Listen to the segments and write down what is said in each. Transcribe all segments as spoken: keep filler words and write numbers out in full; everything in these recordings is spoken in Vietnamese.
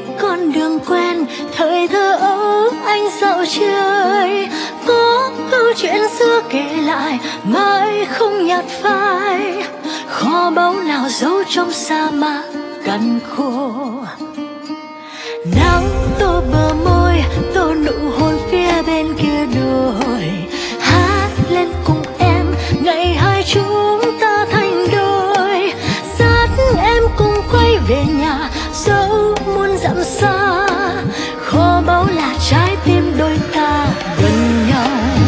con đường quen thời thơ ấu anh dạo chơi, có câu chuyện xưa kể lại mãi không nhạt phai, kho báu nào giấu trong sa mạc cằn khô. Nắng tô bờ môi, tô nụ hôn phía bên kia đồi, hát lên cùng em ngày hai chúng ta thành đôi, dắt em cùng quay về nhà dẫu muôn dặm xa, kho báu là trái tim đôi ta gần nhau.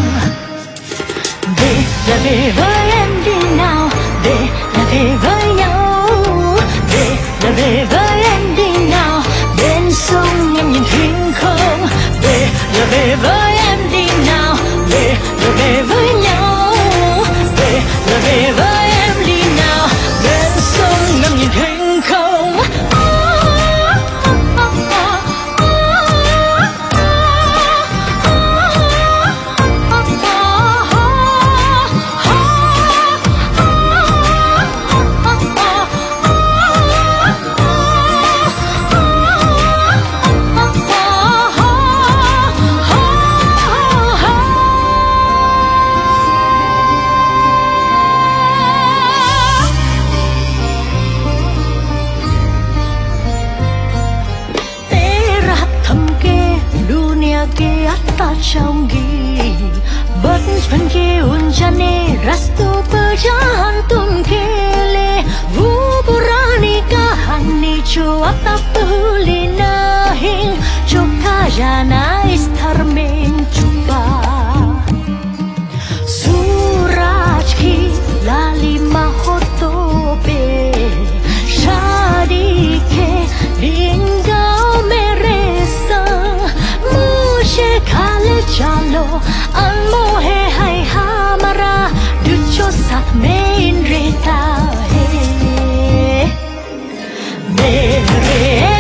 Về là về với em đi nào, về là về với nhau, về là về với em đi nào, bên sông em nhìn thuyền không, về là về với em đi nào, về là về với nhau, về là về với em đi nào, bên sông em nhìn thuyền không. Changgi but panke unjane rasto perjalan tum kele vu purani kahani jo atap huli nahin jo kajana istar men chupa suraj ki lali mahoto pe shadi ke dingao mere sang मुझे खाले चलो अनमोहे है हमारा दुचो साथ में रहता है मेरे